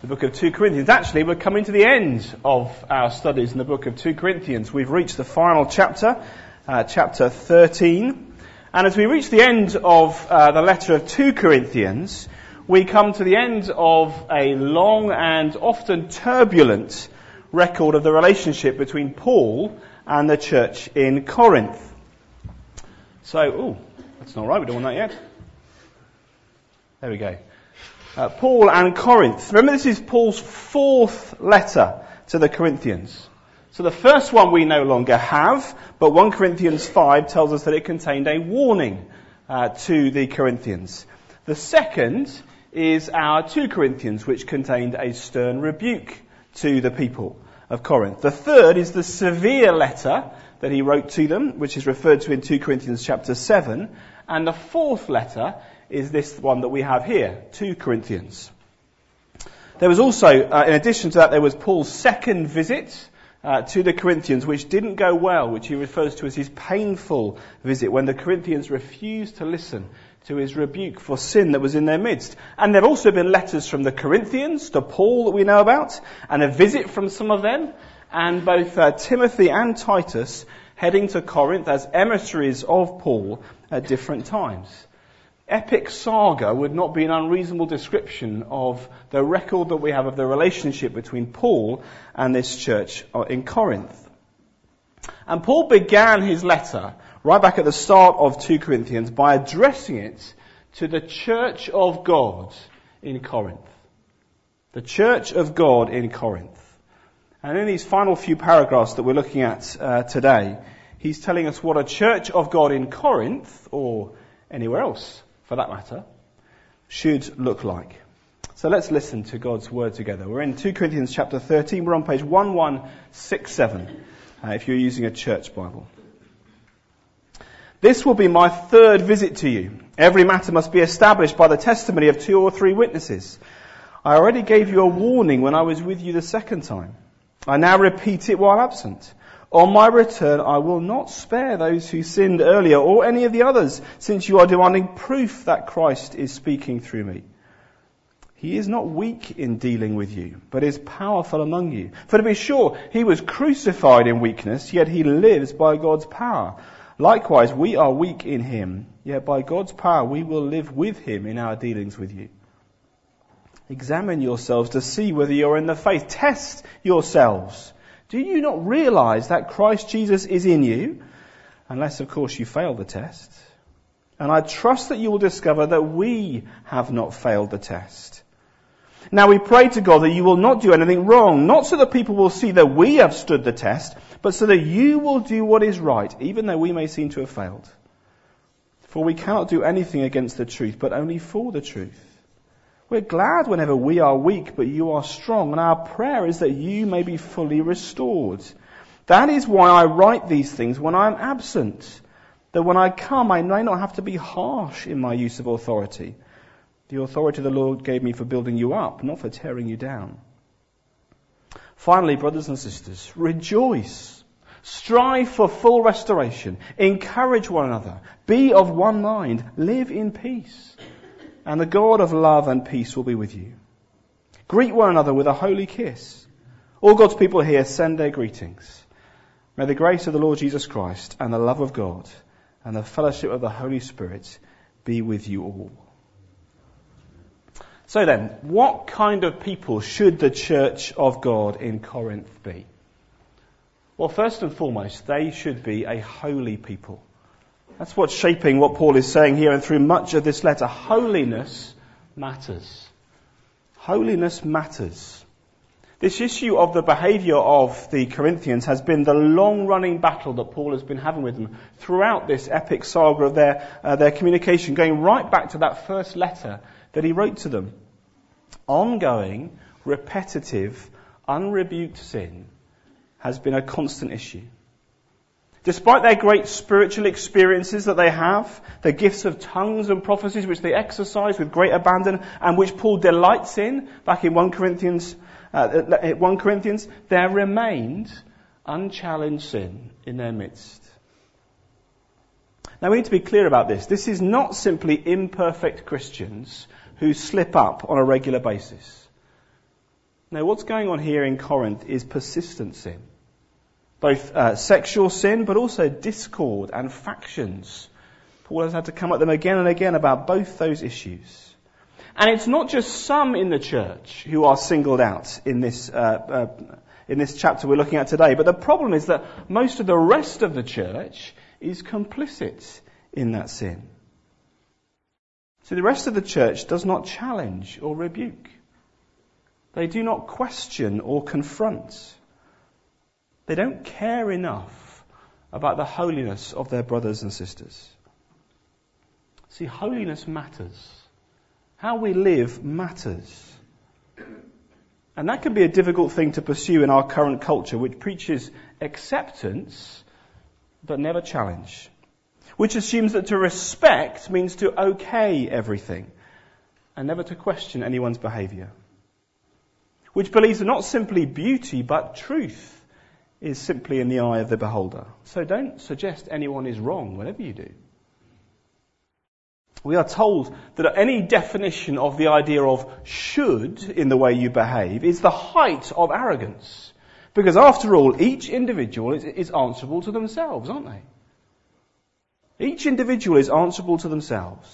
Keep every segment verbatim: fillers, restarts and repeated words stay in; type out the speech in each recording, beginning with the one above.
the book of two Corinthians. Actually, we're coming to the end of our studies in the book of two Corinthians. We've reached the final chapter, uh, chapter thirteen. And as we reach the end of uh, the letter of two Corinthians, we come to the end of a long and often turbulent record of the relationship between Paul and the church in Corinth. So, oh, that's not right, we don't want that yet. There we go. Uh, Paul and Corinth. Remember, this is Paul's fourth letter to the Corinthians. So the first one we no longer have, but First Corinthians five tells us that it contained a warning uh, to the Corinthians. The second is our Second Corinthians, which contained a stern rebuke to the people of Corinth. The third is the severe letter that he wrote to them, which is referred to in Second Corinthians chapter seven. And the fourth letter is this one that we have here, Second Corinthians. There was also, uh, in addition to that, there was Paul's second visit uh, to the Corinthians, which didn't go well, which he refers to as his painful visit, when the Corinthians refused to listen to his rebuke for sin that was in their midst. And there have also been letters from the Corinthians to Paul that we know about, and a visit from some of them, and both uh, Timothy and Titus heading to Corinth as emissaries of Paul at different times. Epic saga would not be an unreasonable description of the record that we have of the relationship between Paul and this church in Corinth. And Paul began his letter right back at the start of Second Corinthians by addressing it to the church of God in Corinth. The church of God in Corinth. And in these final few paragraphs that we're looking at uh, today, he's telling us what a church of God in Corinth, or anywhere else for that matter, should look like. So let's listen to God's word together. We're in Second Corinthians chapter thirteen. We're on page eleven sixty-seven, uh, if you're using a church Bible. This will be my third visit to you. Every matter must be established by the testimony of two or three witnesses. I already gave you a warning when I was with you the second time. I now repeat it while absent. On my return, I will not spare those who sinned earlier or any of the others, since you are demanding proof that Christ is speaking through me. He is not weak in dealing with you, but is powerful among you. For to be sure, he was crucified in weakness, yet he lives by God's power. Likewise, we are weak in him, yet by God's power we will live with him in our dealings with you. Examine yourselves to see whether you're in the faith. Test yourselves. Do you not realize that Christ Jesus is in you? Unless, of course, you fail the test. And I trust that you will discover that we have not failed the test. Now we pray to God that you will not do anything wrong, not so that people will see that we have stood the test, but so that you will do what is right, even though we may seem to have failed. For we cannot do anything against the truth, but only for the truth. We're glad whenever we are weak, but you are strong, and our prayer is that you may be fully restored. That is why I write these things when I am absent, that when I come I may not have to be harsh in my use of authority. The authority the Lord gave me for building you up, not for tearing you down. Finally, brothers and sisters, rejoice. Strive for full restoration. Encourage one another. Be of one mind. Live in peace. And the God of love and peace will be with you. Greet one another with a holy kiss. All God's people here send their greetings. May the grace of the Lord Jesus Christ and the love of God and the fellowship of the Holy Spirit be with you all. So then, what kind of people should the church of God in Corinth be? Well, first and foremost, they should be a holy people. That's what's shaping what Paul is saying here and through much of this letter. Holiness matters. Holiness matters. This issue of the behaviour of the Corinthians has been the long-running battle that Paul has been having with them throughout this epic saga of their, uh, their communication, going right back to that first letter that he wrote to them. Ongoing, repetitive, unrebuked sin has been a constant issue. Despite their great spiritual experiences that they have, the gifts of tongues and prophecies which they exercise with great abandon and which Paul delights in, back in First Corinthians, uh, First Corinthians, there remained unchallenged sin in their midst. Now we need to be clear about this. This is not simply imperfect Christians who slip up on a regular basis. No, what's going on here in Corinth is persistent sin. Both uh, sexual sin, but also discord and factions. Paul has had to come at them again and again about both those issues. And it's not just some in the church who are singled out in this uh, uh, in this chapter we're looking at today. But the problem is that most of the rest of the church is complicit in that sin. So the rest of the church does not challenge or rebuke. They do not question or confront. They don't care enough about the holiness of their brothers and sisters. See, holiness matters. How we live matters. And that can be a difficult thing to pursue in our current culture, which preaches acceptance but never challenge. Which assumes that to respect means to okay everything and never to question anyone's behaviour. Which believes that not simply beauty but truth is simply in the eye of the beholder. So don't suggest anyone is wrong, whatever you do. We are told that any definition of the idea of should in the way you behave is the height of arrogance. Because after all, each individual is, is answerable to themselves, aren't they? Each individual is answerable to themselves.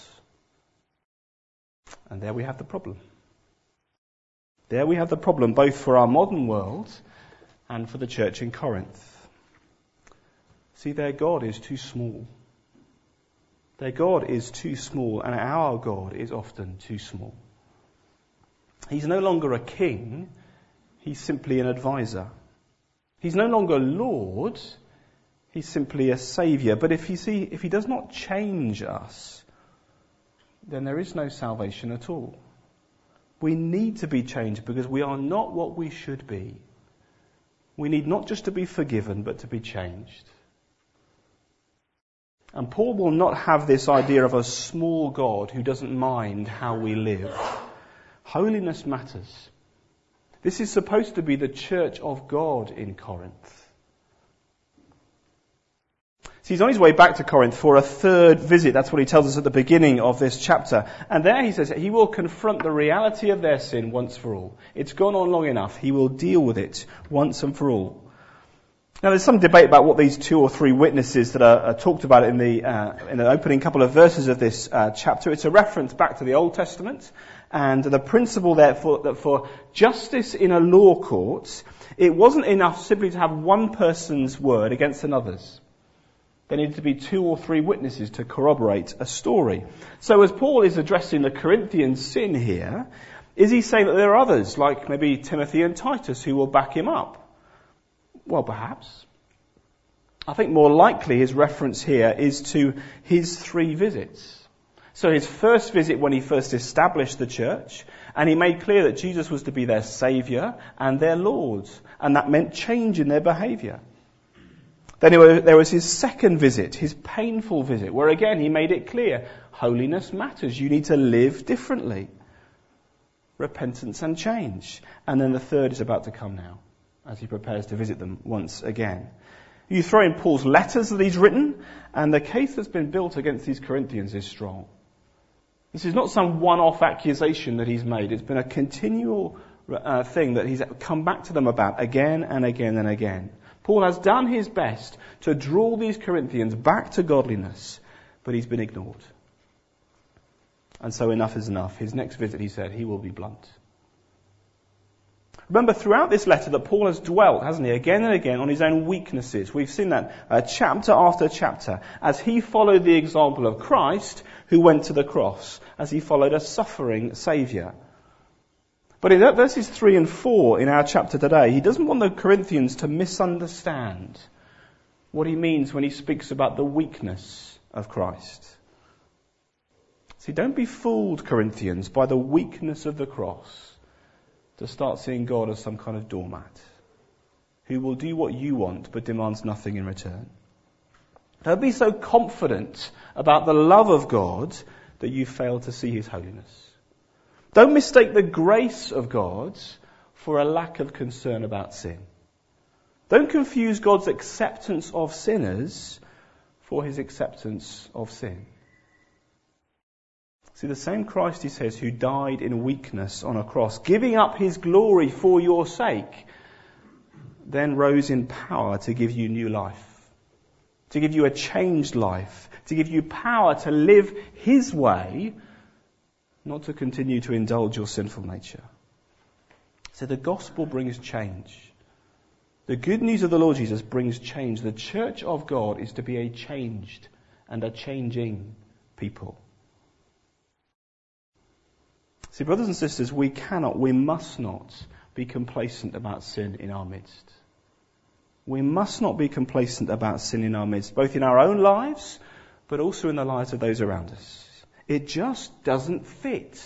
And there we have the problem. There we have the problem both for our modern world and for the church in Corinth. See, their God is too small. Their God is too small, and our God is often too small. He's no longer a king, he's simply an advisor. He's no longer Lord, he's simply a saviour. But if you see, if he does not change us, then there is no salvation at all. We need to be changed because we are not what we should be. We need not just to be forgiven, but to be changed. And Paul will not have this idea of a small God who doesn't mind how we live. Holiness matters. This is supposed to be the church of God in Corinth. So he's on his way back to Corinth for a third visit. That's what he tells us at the beginning of this chapter. And there he says that he will confront the reality of their sin once for all. It's gone on long enough. He will deal with it once and for all. Now, there's some debate about what these two or three witnesses that are, are talked about in the uh, in the opening couple of verses of this uh, chapter. It's a reference back to the Old Testament, and the principle therefore that for justice in a law court, it wasn't enough simply to have one person's word against another's. There needed to be two or three witnesses to corroborate a story. So, as Paul is addressing the Corinthian sin here, is he saying that there are others, like maybe Timothy and Titus, who will back him up? Well, perhaps. I think more likely his reference here is to his three visits. So his first visit when he first established the church, and he made clear that Jesus was to be their saviour and their Lord, and that meant change in their behaviour. Then there was his second visit, his painful visit, where again he made it clear, holiness matters, you need to live differently. Repentance and change. And then the third is about to come now, as he prepares to visit them once again. You throw in Paul's letters that he's written, and the case that's been built against these Corinthians is strong. This is not some one-off accusation that he's made. It's been a continual uh, thing that he's come back to them about again and again and again. Paul has done his best to draw these Corinthians back to godliness, but he's been ignored. And so enough is enough. His next visit, he said, he will be blunt. Remember, throughout this letter that Paul has dwelt, hasn't he, again and again on his own weaknesses. We've seen that uh, chapter after chapter, as he followed the example of Christ, who went to the cross, as he followed a suffering Saviour. But in verses three and four in our chapter today, he doesn't want the Corinthians to misunderstand what he means when he speaks about the weakness of Christ. See, don't be fooled, Corinthians, by the weakness of the cross to start seeing God as some kind of doormat who will do what you want but demands nothing in return. Don't be so confident about the love of God that you fail to see his holiness. Don't mistake the grace of God for a lack of concern about sin. Don't confuse God's acceptance of sinners for his acceptance of sin. See, the same Christ, he says, who died in weakness on a cross, giving up his glory for your sake, then rose in power to give you new life, to give you a changed life, to give you power to live his way, not to continue to indulge your sinful nature. So the gospel brings change. The good news of the Lord Jesus brings change. The church of God is to be a changed and a changing people. See, brothers and sisters, we cannot, we must not be complacent about sin in our midst. We must not be complacent about sin in our midst, both in our own lives, but also in the lives of those around us. It just doesn't fit.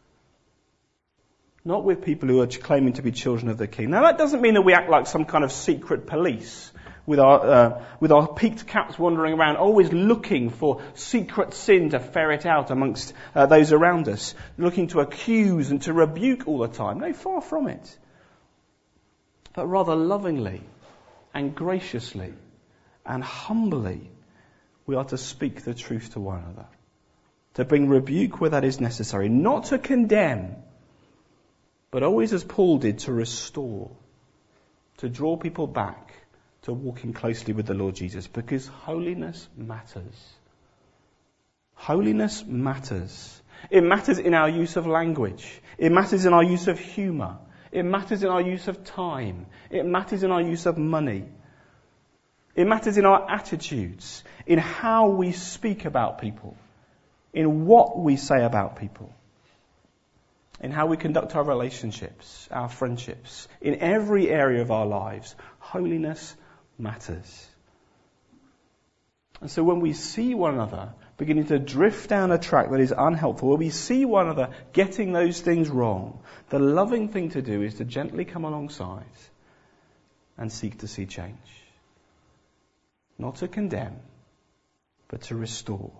Not with people who are claiming to be children of the King. Now, that doesn't mean that we act like some kind of secret police with our uh, with our peaked caps wandering around, always looking for secret sin to ferret out amongst uh, those around us, looking to accuse and to rebuke all the time. No, far from it. But rather lovingly and graciously and humbly, we are to speak the truth to one another, to bring rebuke where that is necessary, not to condemn, but always, as Paul did, to restore, to draw people back to walking closely with the Lord Jesus, because holiness matters. Holiness matters. It matters in our use of language. It matters in our use of humour. It matters in our use of time. It matters in our use of money. It matters in our attitudes, in how we speak about people, in what we say about people, in how we conduct our relationships, our friendships, in every area of our lives. Holiness matters. And so when we see one another beginning to drift down a track that is unhelpful, when we see one another getting those things wrong, the loving thing to do is to gently come alongside and seek to see change. Not to condemn, but to restore.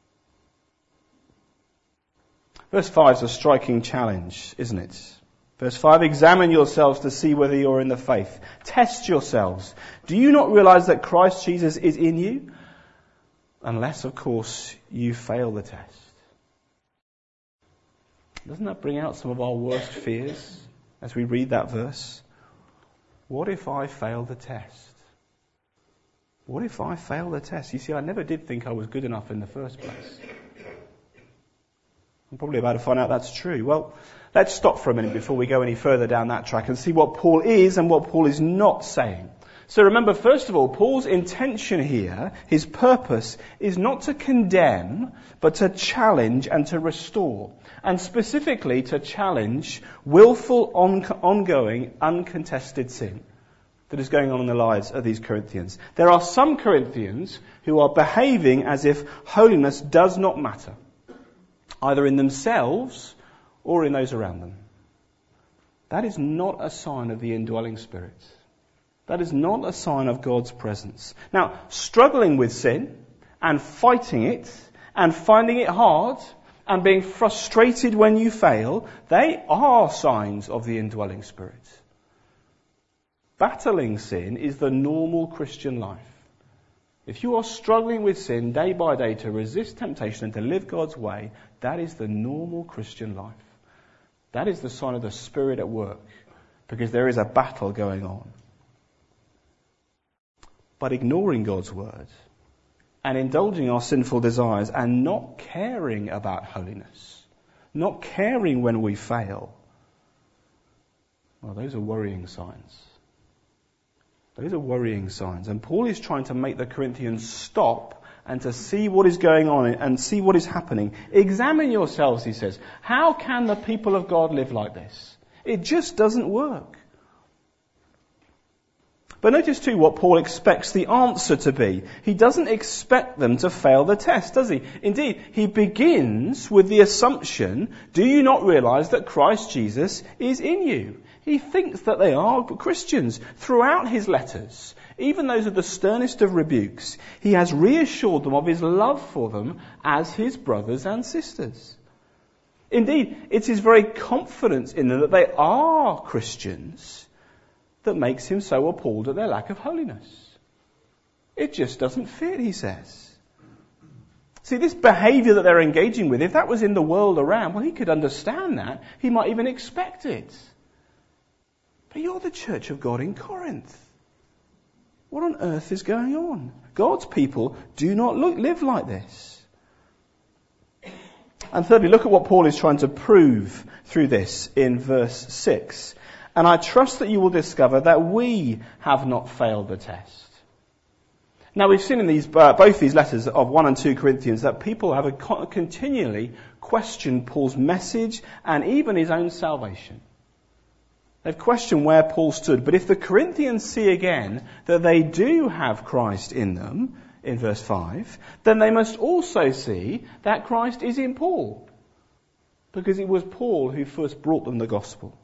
Verse five is a striking challenge, isn't it? Verse five, examine yourselves to see whether you're in the faith. Test yourselves. Do you not realize that Christ Jesus is in you? Unless, of course, you fail the test. Doesn't that bring out some of our worst fears as we read that verse? What if I fail the test? What if I fail the test? You see, I never did think I was good enough in the first place. I'm probably about to find out that's true. Well, let's stop for a minute before we go any further down that track and see what Paul is and what Paul is not saying. So remember, first of all, Paul's intention here, his purpose, is not to condemn, but to challenge and to restore. And specifically to challenge willful, on- ongoing, uncontested sin that is going on in the lives of these Corinthians. There are some Corinthians who are behaving as if holiness does not matter, either in themselves or in those around them. That is not a sign of the indwelling Spirit. That is not a sign of God's presence. Now, struggling with sin and fighting it and finding it hard and being frustrated when you fail, they are signs of the indwelling Spirit. Battling sin is the normal Christian life. If you are struggling with sin day by day to resist temptation and to live God's way, that is the normal Christian life. That is the sign of the Spirit at work, because there is a battle going on. But ignoring God's word and indulging our sinful desires and not caring about holiness, not caring when we fail, well, those are worrying signs. Those are worrying signs. And Paul is trying to make the Corinthians stop and to see what is going on and see what is happening. Examine yourselves, he says. How can the people of God live like this? It just doesn't work. But notice too what Paul expects the answer to be. He doesn't expect them to fail the test, does he? Indeed, he begins with the assumption, do you not realize that Christ Jesus is in you? He thinks that they are Christians. Throughout his letters, even those of the sternest of rebukes, he has reassured them of his love for them as his brothers and sisters. Indeed, it's his very confidence in them that they are Christians that makes him so appalled at their lack of holiness. It just doesn't fit, he says. See, this behaviour that they're engaging with, if that was in the world around, well, he could understand that. He might even expect it. But you're the church of God in Corinth. What on earth is going on? God's people do not look, live like this. And thirdly, look at what Paul is trying to prove through this in verse six. And I trust that you will discover that we have not failed the test. Now, we've seen in these uh, both these letters of one and two Corinthians that people have a co- continually questioned Paul's message and even his own salvation. They've questioned where Paul stood. But if the Corinthians see again that they do have Christ in them, in verse five, then they must also see that Christ is in Paul. Because it was Paul who first brought them the gospel.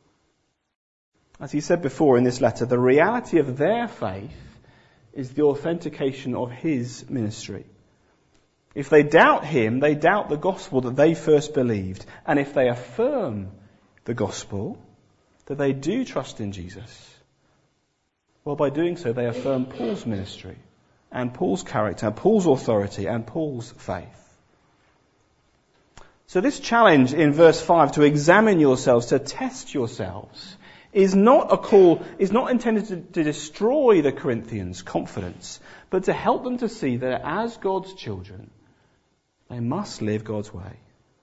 As he said before in this letter, the reality of their faith is the authentication of his ministry. If they doubt him, they doubt the gospel that they first believed. And if they affirm the gospel, that they do trust in Jesus, well, by doing so, they affirm Paul's ministry and Paul's character, Paul's authority and Paul's faith. So this challenge in verse five to examine yourselves, to test yourselves, is not a call, is not intended to, to destroy the Corinthians' confidence, but to help them to see that as God's children, they must live God's way.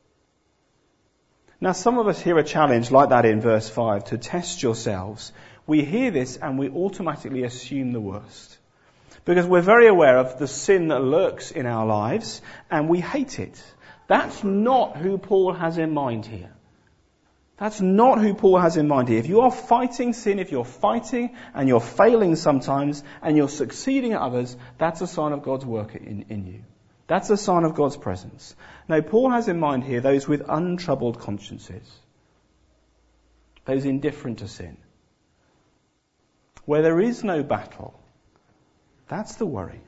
Now, some of us hear a challenge like that in verse five, to test yourselves. We hear this and we automatically assume the worst. Because we're very aware of the sin that lurks in our lives and we hate it. That's not who Paul has in mind here. That's not who Paul has in mind here. If you are fighting sin, if you're fighting and you're failing sometimes and you're succeeding at others, that's a sign of God's work in, in you. That's a sign of God's presence. Now, Paul has in mind here those with untroubled consciences, those indifferent to sin. Where there is no battle, that's the worry.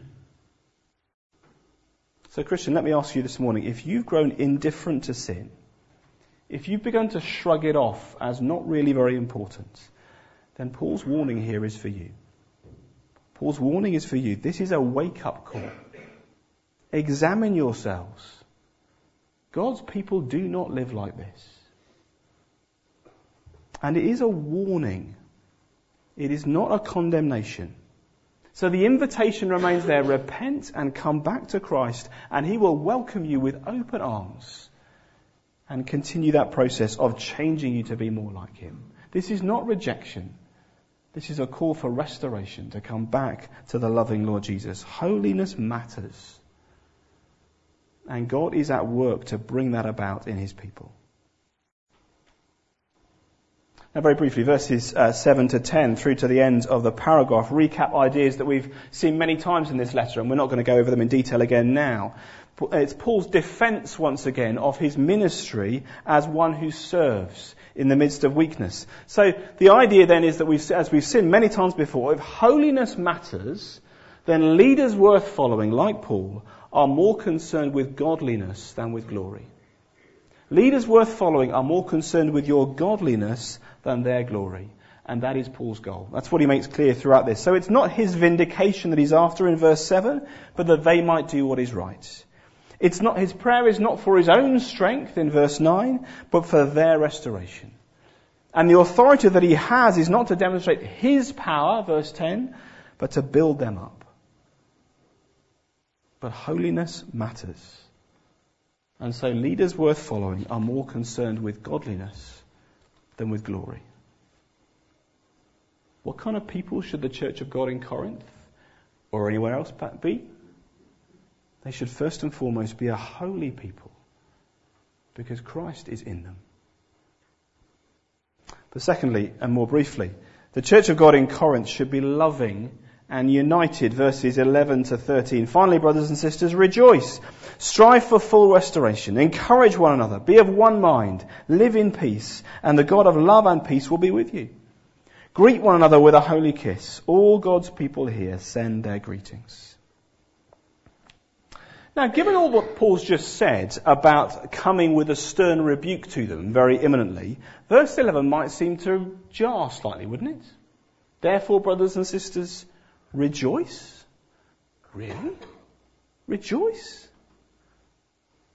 So, Christian, let me ask you this morning, if you've grown indifferent to sin, if you've begun to shrug it off as not really very important, then Paul's warning here is for you. Paul's warning is for you. This is a wake-up call. Examine yourselves. God's people do not live like this. And it is a warning. It is not a condemnation. So the invitation remains there. Repent and come back to Christ, and he will welcome you with open arms and continue that process of changing you to be more like him. This is not rejection. This is a call for restoration, to come back to the loving Lord Jesus. Holiness matters. And God is at work to bring that about in his people. Now, very briefly, verses uh, seven to ten through to the end of the paragraph recap ideas that we've seen many times in this letter, and we're not going to go over them in detail again now. It's Paul's defense once again of his ministry as one who serves in the midst of weakness. So the idea then is that we've, as we've seen many times before, if holiness matters, then leaders worth following, like Paul, are more concerned with godliness than with glory. Leaders worth following are more concerned with your godliness than their glory. And that is Paul's goal. That's what he makes clear throughout this. So it's not his vindication that he's after in verse seven, but that they might do what is right. It's not, his prayer is not for his own strength in verse nine, but for their restoration. And the authority that he has is not to demonstrate his power, verse ten, but to build them up. But holiness matters. And so leaders worth following are more concerned with godliness than with glory. What kind of people should the church of God in Corinth or anywhere else be? They should first and foremost be a holy people, because Christ is in them. But secondly, and more briefly, the church of God in Corinth should be loving and united, verses eleven to thirteen. Finally, brothers and sisters, rejoice. Strive for full restoration. Encourage one another. Be of one mind. Live in peace. And the God of love and peace will be with you. Greet one another with a holy kiss. All God's people here send their greetings. Now, given all what Paul's just said about coming with a stern rebuke to them very imminently, verse eleven might seem to jar slightly, wouldn't it? Therefore, brothers and sisters, rejoice? Really? Rejoice?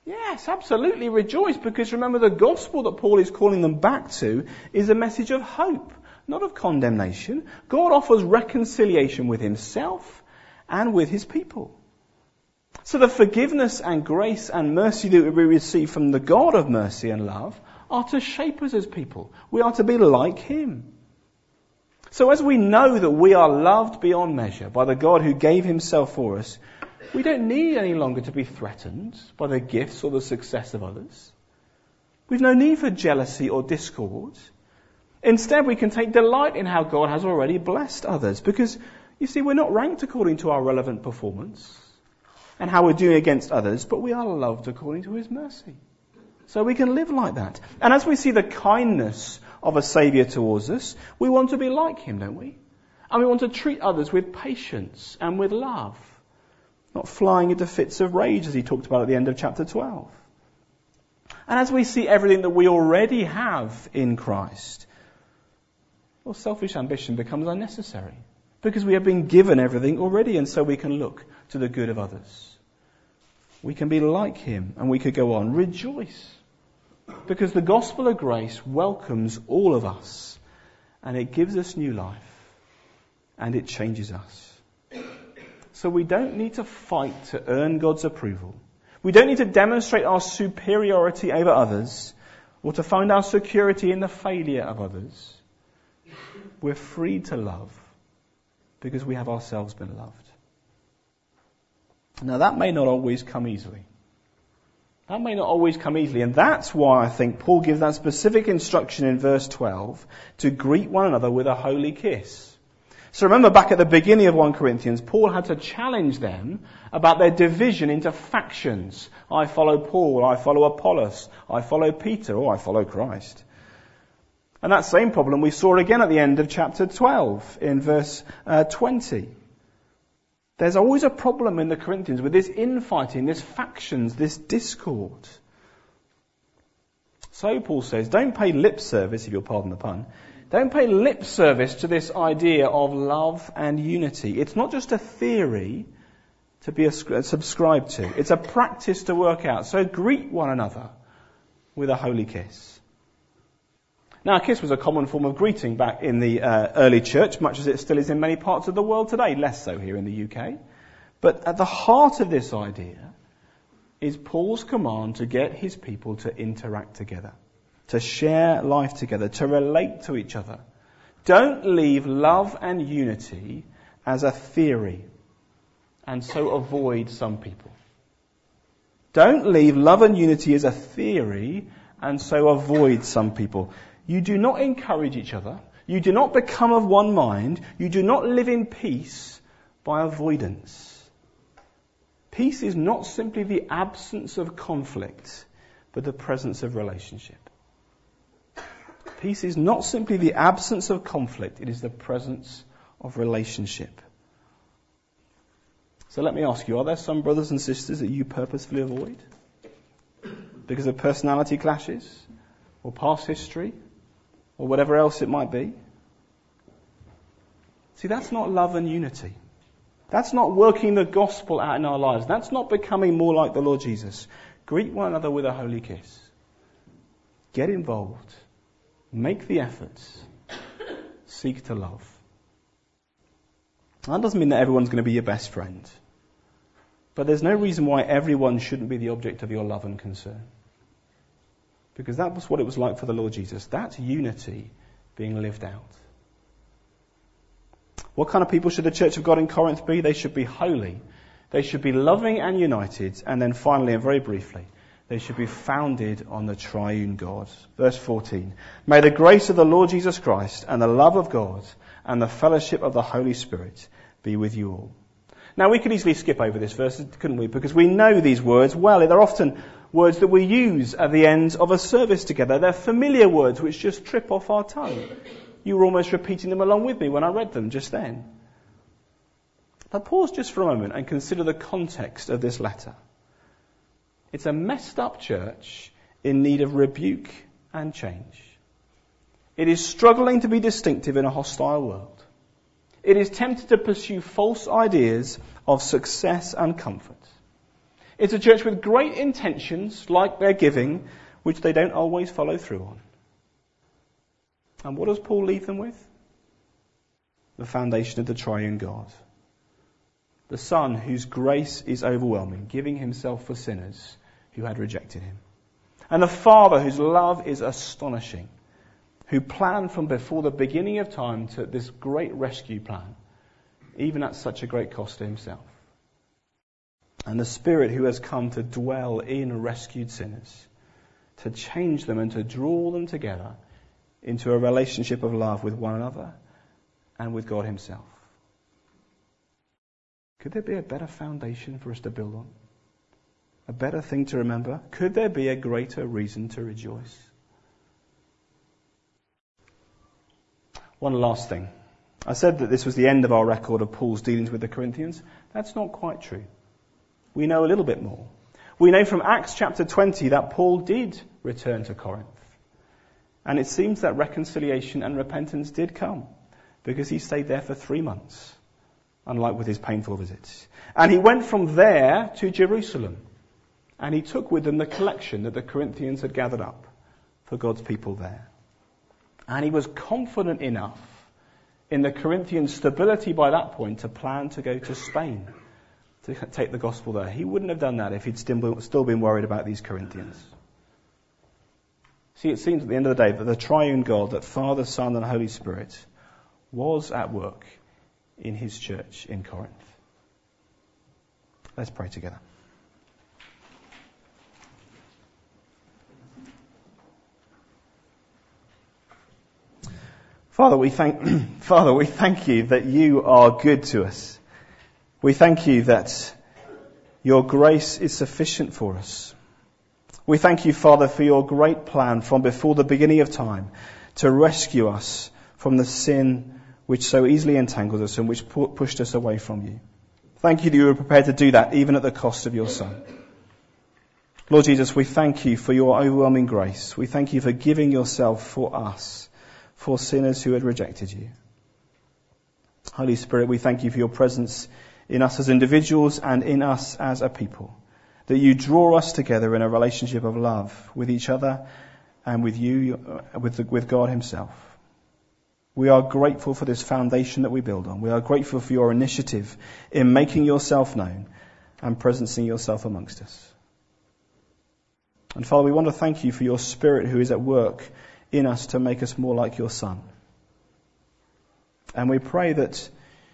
Yes, absolutely rejoice, because remember, the gospel that Paul is calling them back to is a message of hope, not of condemnation. God offers reconciliation with himself and with his people. So the forgiveness and grace and mercy that we receive from the God of mercy and love are to shape us as people. We are to be like him. So as we know that we are loved beyond measure by the God who gave himself for us, we don't need any longer to be threatened by the gifts or the success of others. We've no need for jealousy or discord. Instead, we can take delight in how God has already blessed others, because, you see, we're not ranked according to our relevant performance and how we're doing against others, but we are loved according to his mercy. So we can live like that. And as we see the kindness of a Saviour towards us, we want to be like him, don't we? And we want to treat others with patience and with love, not flying into fits of rage, as he talked about at the end of chapter twelve. And as we see everything that we already have in Christ, well, selfish ambition becomes unnecessary, because we have been given everything already, and so we can look to the good of others. We can be like him, and we could go on. Rejoice, because the gospel of grace welcomes all of us, and it gives us new life, and it changes us. So we don't need to fight to earn God's approval. We don't need to demonstrate our superiority over others, or to find our security in the failure of others. We're free to love, because we have ourselves been loved. Now that may not always come easily. That may not always come easily, and that's why I think Paul gives that specific instruction in verse twelve to greet one another with a holy kiss. So remember, back at the beginning of First Corinthians, Paul had to challenge them about their division into factions. I follow Paul, I follow Apollos, I follow Peter, or I follow Christ. And that same problem we saw again at the end of chapter twelve in verse uh, twenty. There's always a problem in the Corinthians with this infighting, this factions, this discord. So Paul says, don't pay lip service, if you'll pardon the pun, don't pay lip service to this idea of love and unity. It's not just a theory to be subscribed to. It's a practice to work out. So greet one another with a holy kiss. Now, a kiss was a common form of greeting back in the uh, early church, much as it still is in many parts of the world today, less so here in the U K. But at the heart of this idea is Paul's command to get his people to interact together, to share life together, to relate to each other. Don't leave love and unity as a theory and so avoid some people. Don't leave love and unity as a theory and so avoid some people. You do not encourage each other. You do not become of one mind. You do not live in peace by avoidance. Peace is not simply the absence of conflict, but the presence of relationship. Peace is not simply the absence of conflict. It is the presence of relationship. So let me ask you, are there some brothers and sisters that you purposefully avoid? Because of personality clashes? Or past history? Or whatever else it might be? See, that's not love and unity. That's not working the gospel out in our lives. That's not becoming more like the Lord Jesus. Greet one another with a holy kiss. Get involved. Make the efforts. Seek to love. That doesn't mean that everyone's going to be your best friend. But there's no reason why everyone shouldn't be the object of your love and concern. Because that was what it was like for the Lord Jesus. That's unity being lived out. What kind of people should the Church of God in Corinth be? They should be holy. They should be loving and united. And then finally, and very briefly, they should be founded on the triune God. Verse fourteen. May the grace of the Lord Jesus Christ and the love of God and the fellowship of the Holy Spirit be with you all. Now, we could easily skip over this verse, couldn't we? Because we know these words well. They're often words that we use at the end of a service together. They're familiar words which just trip off our tongue. You were almost repeating them along with me when I read them just then. But pause just for a moment and consider the context of this letter. It's a messed up church in need of rebuke and change. It is struggling to be distinctive in a hostile world. It is tempted to pursue false ideas of success and comfort. It's a church with great intentions, like their giving, which they don't always follow through on. And what does Paul leave them with? The foundation of the triune God. The Son whose grace is overwhelming, giving himself for sinners who had rejected him. And the Father whose love is astonishing, who planned from before the beginning of time to this great rescue plan, even at such a great cost to himself. And the Spirit who has come to dwell in rescued sinners, to change them and to draw them together into a relationship of love with one another and with God himself. Could there be a better foundation for us to build on? A better thing to remember? Could there be a greater reason to rejoice? One last thing. I said that this was the end of our record of Paul's dealings with the Corinthians. That's not quite true. We know a little bit more. We know from Acts chapter twenty that Paul did return to Corinth. And it seems that reconciliation and repentance did come, because he stayed there for three months, unlike with his painful visits. And he went from there to Jerusalem, and he took with him the collection that the Corinthians had gathered up for God's people there. And he was confident enough in the Corinthian stability by that point to plan to go to Spain to take the gospel there. He wouldn't have done that if he'd still been worried about these Corinthians. See, it seems at the end of the day that the triune God, that Father, Son and Holy Spirit, was at work in his church in Corinth. Let's pray together. Father, we thank, Father, we thank you that you are good to us. We thank you that your grace is sufficient for us. We thank you, Father, for your great plan from before the beginning of time to rescue us from the sin which so easily entangles us and which pu- pushed us away from you. Thank you that you were prepared to do that even at the cost of your Son. Lord Jesus, we thank you for your overwhelming grace. We thank you for giving yourself for us, for sinners who had rejected you. Holy Spirit, we thank you for your presence in us as individuals and in us as a people, that you draw us together in a relationship of love with each other and with you, with, the, with God himself. We are grateful for this foundation that we build on. We are grateful for your initiative in making yourself known and presencing yourself amongst us. And Father, we want to thank you for your Spirit who is at work in us to make us more like your Son. And we pray that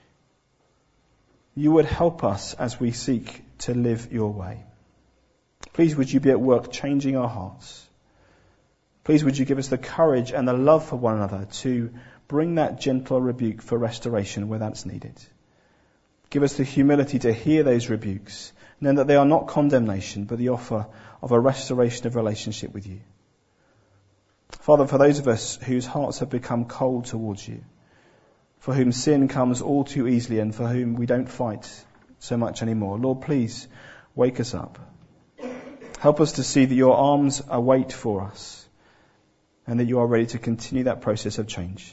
you would help us as we seek to live your way. Please would you be at work changing our hearts. Please would you give us the courage and the love for one another to bring that gentle rebuke for restoration where that's needed. Give us the humility to hear those rebukes, knowing that they are not condemnation, but the offer of a restoration of relationship with you. Father, for those of us whose hearts have become cold towards you, for whom sin comes all too easily and for whom we don't fight so much anymore, Lord, please wake us up. Help us to see that your arms await for us and that you are ready to continue that process of change.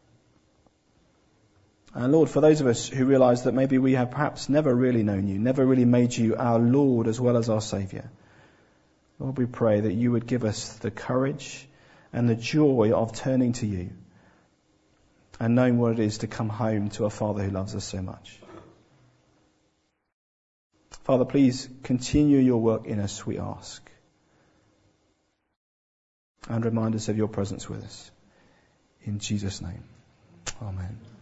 And Lord, for those of us who realise that maybe we have perhaps never really known you, never really made you our Lord as well as our Saviour, Lord, we pray that you would give us the courage and the joy of turning to you and knowing what it is to come home to a Father who loves us so much. Father, please continue your work in us, we ask. And remind us of your presence with us. In Jesus' name. Amen.